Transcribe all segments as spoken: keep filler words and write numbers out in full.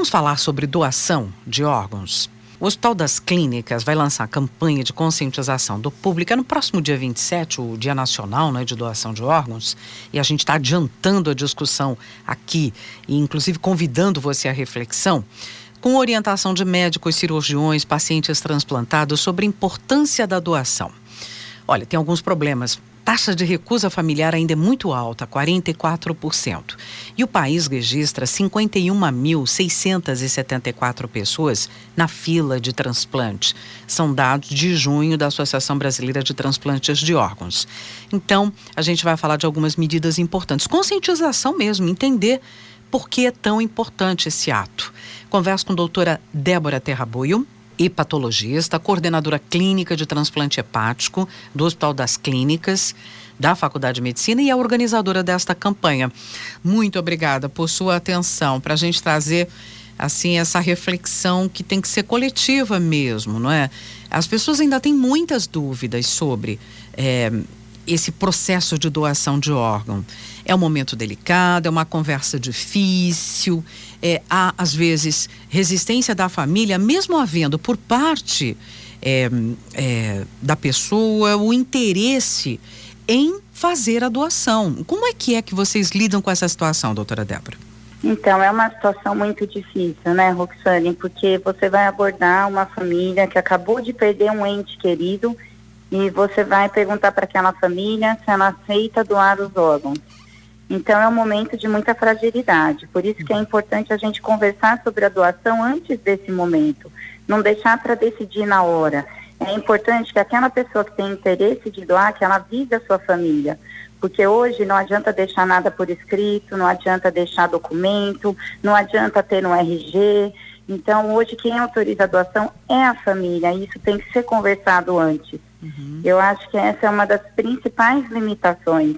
Vamos falar sobre doação de órgãos. O Hospital das Clínicas vai lançar a campanha de conscientização do público. É no próximo dia vinte e sete, o Dia Nacional, né, de Doação de Órgãos. E a gente está adiantando a discussão aqui e inclusive convidando você à reflexão, com orientação de médicos, cirurgiões, pacientes transplantados sobre a importância da doação. Olha, tem alguns problemas. Taxa de recusa familiar ainda é muito alta, quarenta e quatro por cento. E o país registra cinquenta e uma mil seiscentas e setenta e quatro pessoas na fila de transplante. São dados de junho da Associação Brasileira de Transplantes de Órgãos. Então, a gente vai falar de algumas medidas importantes. Conscientização mesmo, entender por que é tão importante esse ato. Converso com a doutora Débora Terrabuio, hepatologista, coordenadora clínica de transplante hepático do Hospital das Clínicas, da Faculdade de Medicina e a organizadora desta campanha. Muito obrigada por sua atenção, para a gente trazer assim essa reflexão que tem que ser coletiva mesmo, não é? As pessoas ainda têm muitas dúvidas sobre é, esse processo de doação de órgão. É um momento delicado, é uma conversa difícil, é, há às vezes resistência da família, mesmo havendo por parte é, é, da pessoa o interesse em fazer a doação. Como é que é que vocês lidam com essa situação, doutora Débora? Então, é uma situação muito difícil, né, Roxane? Porque você vai abordar uma família que acabou de perder um ente querido e você vai perguntar para aquela família se ela aceita doar os órgãos. Então, é um momento de muita fragilidade. Por isso que é importante a gente conversar sobre a doação antes desse momento. Não deixar para decidir na hora. É importante que aquela pessoa que tem interesse de doar, que ela avise a sua família. Porque hoje não adianta deixar nada por escrito, não adianta deixar documento, não adianta ter um R G. Então, hoje quem autoriza a doação é a família. E isso tem que ser conversado antes. Uhum. Eu acho que essa é uma das principais limitações.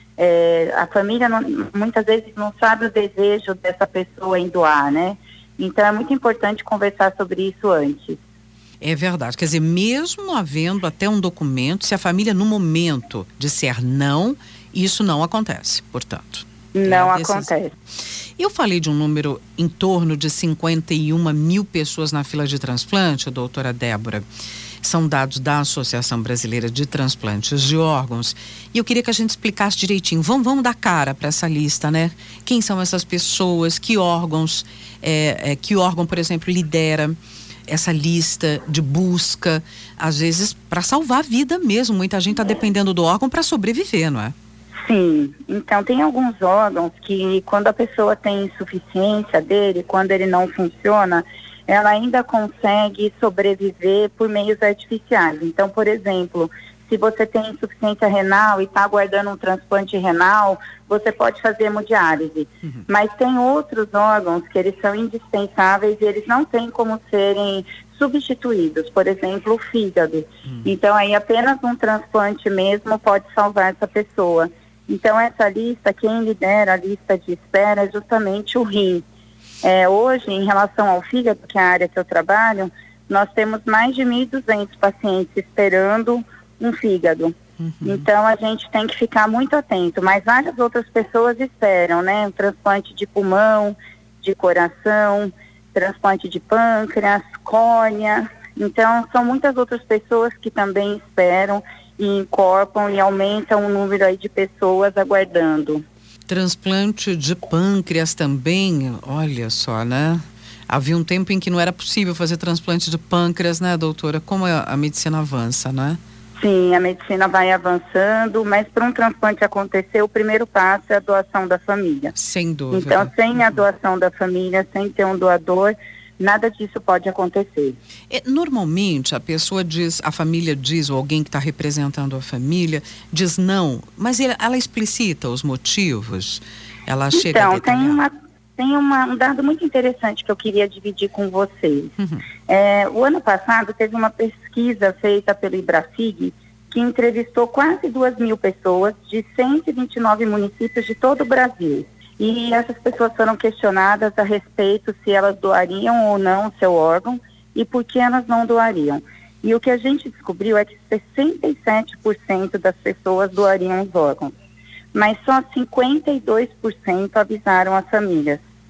É, a família não, muitas vezes não sabe o desejo dessa pessoa em doar, né? Então é muito importante conversar sobre isso antes. É verdade, quer dizer, mesmo havendo até um documento, se a família no momento disser não, isso não acontece, portanto. Não é acontece. Eu falei de um número em torno de cinquenta e uma mil pessoas na fila de transplante, doutora Débora. São dados da Associação Brasileira de Transplantes de Órgãos. E eu queria que a gente explicasse direitinho. Vamos, vamos dar cara para essa lista, né? Quem são essas pessoas? Que órgãos, é, é, que órgão, por exemplo, lidera essa lista de busca, às vezes, para salvar a vida mesmo. Muita gente está dependendo do órgão para sobreviver, não é? Sim. Então, tem alguns órgãos que, quando a pessoa tem insuficiência dele, quando ele não funciona, ela ainda consegue sobreviver por meios artificiais. Então, por exemplo, se você tem insuficiência renal e está aguardando um transplante renal, você pode fazer hemodiálise. Uhum. Mas tem outros órgãos que eles são indispensáveis e eles não têm como serem substituídos. Por exemplo, o fígado. Uhum. Então, aí apenas um transplante mesmo pode salvar essa pessoa. Então, essa lista, quem lidera a lista de espera é justamente o rim. É, hoje, em relação ao fígado, que é a área que eu trabalho, nós temos mais de mil e duzentos pacientes esperando um fígado. Uhum. Então, a gente tem que ficar muito atento. Mas várias outras pessoas esperam, né? Um transplante de pulmão, de coração, transplante de pâncreas, córnea. Então, são muitas outras pessoas que também esperam e incorporam e aumentam o número aí de pessoas aguardando. Transplante de pâncreas também, olha só, né? Havia um tempo em que não era possível fazer transplante de pâncreas, né, doutora? Como a, a medicina avança, né? Sim, a medicina vai avançando, mas para um transplante acontecer, o primeiro passo é a doação da família. Sem dúvida. Então, sem a doação da família, sem ter um doador, nada disso pode acontecer. É, normalmente a pessoa diz, a família diz, ou alguém que está representando a família, diz não, mas ele, ela explicita os motivos? Ela então, chega a detalhar? tem, uma, tem uma, um dado muito interessante que eu queria dividir com vocês. Uhum. É, o ano passado teve uma pesquisa feita pelo IBRAFIG que entrevistou quase duas mil pessoas de cento e vinte e nove municípios de todo o Brasil. E essas pessoas foram questionadas a respeito se elas doariam ou não o seu órgão e por que elas não doariam. E o que a gente descobriu é que sessenta e sete por cento das pessoas doariam os órgãos, mas só cinquenta e dois por cento avisaram as famílias.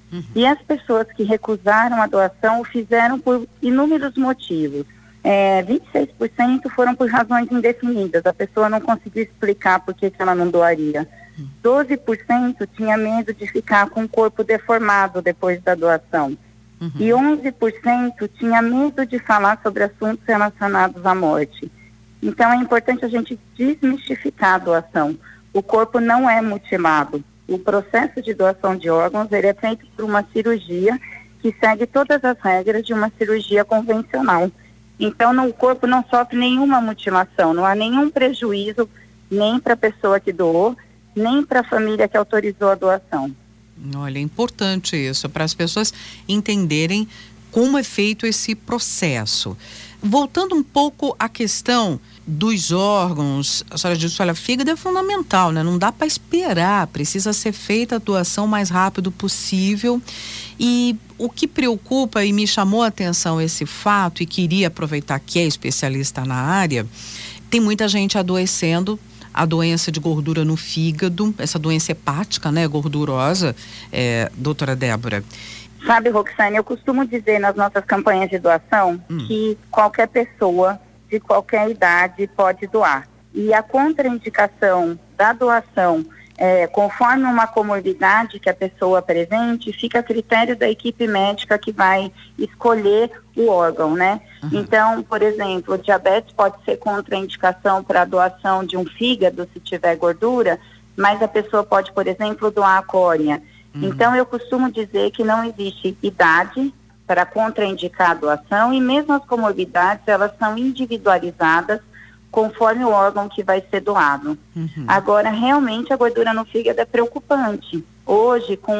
Uhum. E as pessoas que recusaram a doação o fizeram por inúmeros motivos. É, vinte e seis por cento foram por razões indefinidas, a pessoa não conseguiu explicar por que, que ela não doaria. doze por cento tinha medo de ficar com o corpo deformado depois da doação. Uhum. E onze por cento tinha medo de falar sobre assuntos relacionados à morte. Então é importante a gente desmistificar a doação. O corpo não é mutilado. O processo de doação de órgãos ele é feito por uma cirurgia que segue todas as regras de uma cirurgia convencional. Então no, o corpo não sofre nenhuma mutilação, não há nenhum prejuízo nem para a pessoa que doou, nem para a família que autorizou a doação. Olha, é importante isso, para as pessoas entenderem como é feito esse processo. Voltando um pouco à questão dos órgãos, a senhora disse, olha, fígado é fundamental, né? Não dá para esperar, precisa ser feita a doação o mais rápido possível. E o que preocupa e me chamou a atenção esse fato, e queria aproveitar que é especialista na área, tem muita gente adoecendo a doença de gordura no fígado, essa doença hepática, né, gordurosa, é, doutora Débora. Sabe, Roxane, eu costumo dizer nas nossas campanhas de doação hum. que qualquer pessoa de qualquer idade pode doar. E a contraindicação da doação, é, conforme uma comorbidade que a pessoa apresente, fica a critério da equipe médica que vai escolher o órgão, né? Uhum. Então, por exemplo, o diabetes pode ser contraindicação para a doação de um fígado se tiver gordura, mas a pessoa pode, por exemplo, doar a córnea. Uhum. Então, eu costumo dizer que não existe idade para contraindicar a doação e mesmo as comorbidades, elas são individualizadas conforme o órgão que vai ser doado. Uhum. Agora, realmente, a gordura no fígado é preocupante. Hoje, com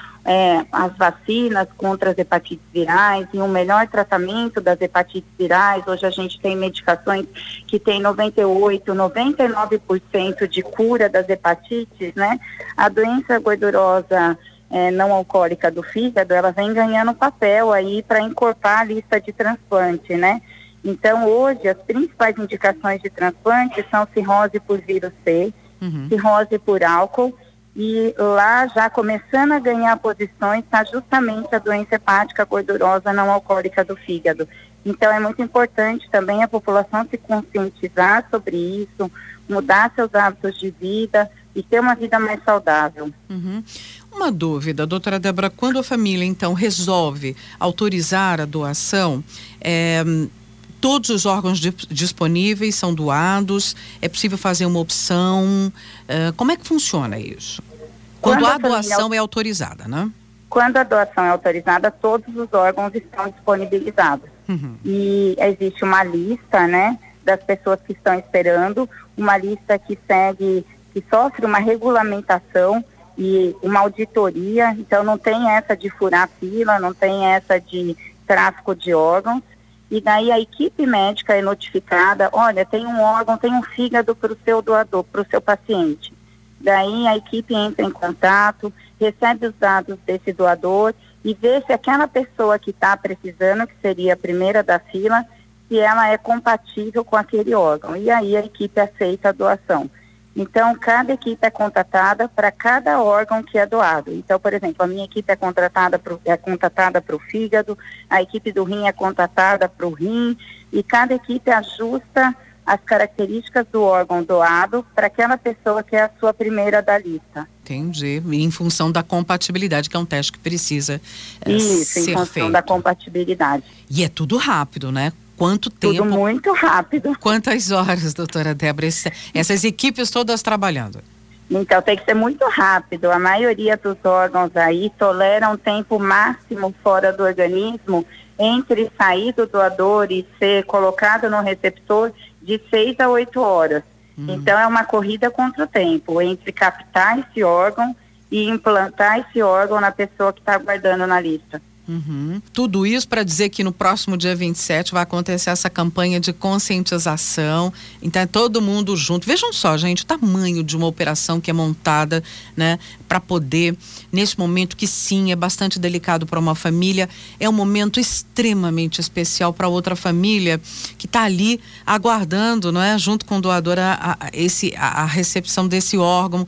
é, as vacinas contra as hepatites virais e um melhor tratamento das hepatites virais, hoje a gente tem medicações que tem noventa e oito, noventa e nove por cento de cura das hepatites, né? A doença gordurosa É, não alcoólica do fígado, ela vem ganhando papel aí para encorpar a lista de transplante, né? Então, hoje, as principais indicações de transplante são cirrose por vírus C, uhum. cirrose por álcool, e lá, já começando a ganhar posições, está justamente a doença hepática gordurosa não alcoólica do fígado. Então, é muito importante também a população se conscientizar sobre isso, mudar seus hábitos de vida e ter uma vida mais saudável. Uhum. Uma dúvida, doutora Débora, quando a família então resolve autorizar a doação, é, todos os órgãos di- disponíveis são doados, é possível fazer uma opção, é, como é que funciona isso? Quando, quando a, a doação família... é autorizada, né? Quando a doação é autorizada, todos os órgãos estão disponibilizados. Uhum. E existe uma lista, né, das pessoas que estão esperando, uma lista que segue, que sofre uma regulamentação e uma auditoria, então não tem essa de furar fila, não tem essa de tráfico de órgãos, e daí a equipe médica é notificada, olha, tem um órgão, tem um fígado para o seu doador, para o seu paciente. Daí a equipe entra em contato, recebe os dados desse doador e vê se aquela pessoa que está precisando, que seria a primeira da fila, se ela é compatível com aquele órgão, e aí a equipe aceita a doação. Então, cada equipe é contratada para cada órgão que é doado. Então, por exemplo, a minha equipe é contratada pro, é contratada para o fígado, a equipe do rim é contratada para o rim, e cada equipe ajusta as características do órgão doado para aquela pessoa que é a sua primeira da lista. Entendi. E em função da compatibilidade, que é um teste que precisa é, Isso, ser em função feito. da compatibilidade. E é tudo rápido, né? Quanto tempo? Tudo muito rápido. Quantas horas, doutora Débora, esse, essas equipes todas trabalhando? Então tem que ser muito rápido. A maioria dos órgãos aí toleram um tempo máximo fora do organismo entre sair do doador e ser colocado no receptor de seis a oito horas. Hum. Então é uma corrida contra o tempo, entre captar esse órgão e implantar esse órgão na pessoa que está aguardando na lista. Uhum. Tudo isso para dizer que no próximo dia vinte e sete vai acontecer essa campanha de conscientização, então é todo mundo junto. Vejam só, gente, o tamanho de uma operação que é montada, né, para poder, nesse momento que sim, é bastante delicado para uma família, é um momento extremamente especial para outra família que está ali aguardando, não é, junto com o doador a, a, esse, a, a recepção desse órgão, que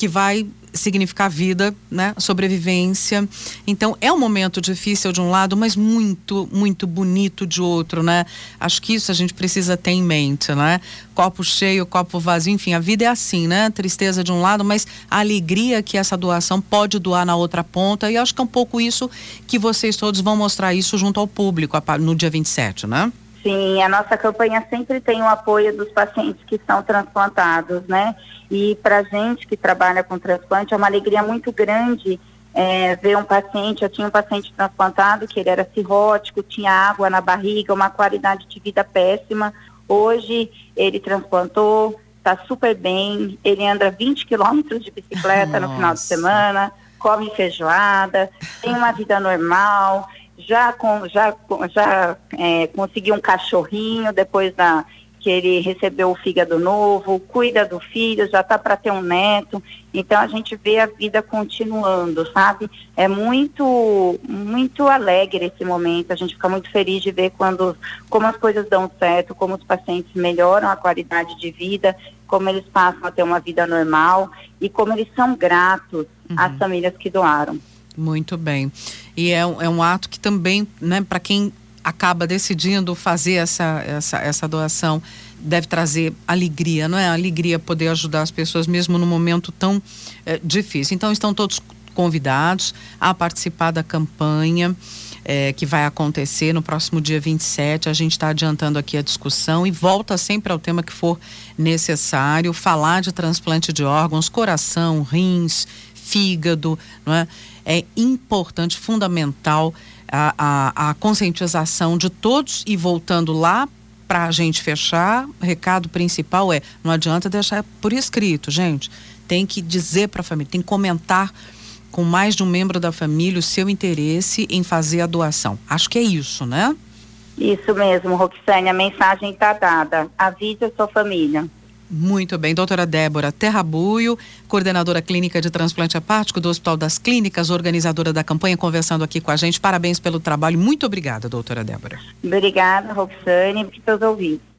que vai significar vida, né? Sobrevivência. Então é um momento difícil de um lado, mas muito, muito bonito de outro, né? Acho que isso a gente precisa ter em mente, né? Copo cheio, copo vazio, enfim, a vida é assim, né? Tristeza de um lado, mas a alegria que essa doação pode doar na outra ponta, e acho que é um pouco isso que vocês todos vão mostrar isso junto ao público no dia vinte e sete, né? Sim, a nossa campanha sempre tem o apoio dos pacientes que são transplantados, né? E para a gente que trabalha com transplante é uma alegria muito grande é, ver um paciente. Eu tinha um paciente transplantado que ele era cirrótico, tinha água na barriga, uma qualidade de vida péssima. Hoje ele transplantou, está super bem, ele anda vinte quilômetros de bicicleta no final de semana, come feijoada, tem uma vida normal. Já, com, já, já é, conseguiu um cachorrinho depois da, que ele recebeu o fígado novo, cuida do filho, já está para ter um neto. Então a gente vê a vida continuando, sabe? É muito, muito alegre esse momento. A gente fica muito feliz de ver quando, como as coisas dão certo, como os pacientes melhoram a qualidade de vida, como eles passam a ter uma vida normal e como eles são gratos uhum. às famílias que doaram. Muito bem. E é um, é um ato que também, né, para quem acaba decidindo fazer essa, essa, essa doação, deve trazer alegria, não é? Alegria poder ajudar as pessoas mesmo num momento tão é, difícil. Então estão todos convidados a participar da campanha é, que vai acontecer no próximo dia vinte e sete. A gente está adiantando aqui a discussão e volta sempre ao tema que for necessário, falar de transplante de órgãos, coração, rins, fígado, não é? É importante, fundamental a, a, a conscientização de todos. E voltando lá para a gente fechar, o recado principal é: não adianta deixar por escrito, gente. Tem que dizer para a família, tem que comentar com mais de um membro da família o seu interesse em fazer a doação. Acho que é isso, né? Isso mesmo, Roxane, a mensagem está dada. Avise a sua família. Muito bem, doutora Débora Terrabuio, coordenadora clínica de transplante hepático do Hospital das Clínicas, organizadora da campanha, conversando aqui com a gente. Parabéns pelo trabalho. Muito obrigada, doutora Débora. Obrigada, Roxane, e pelos ouvintes.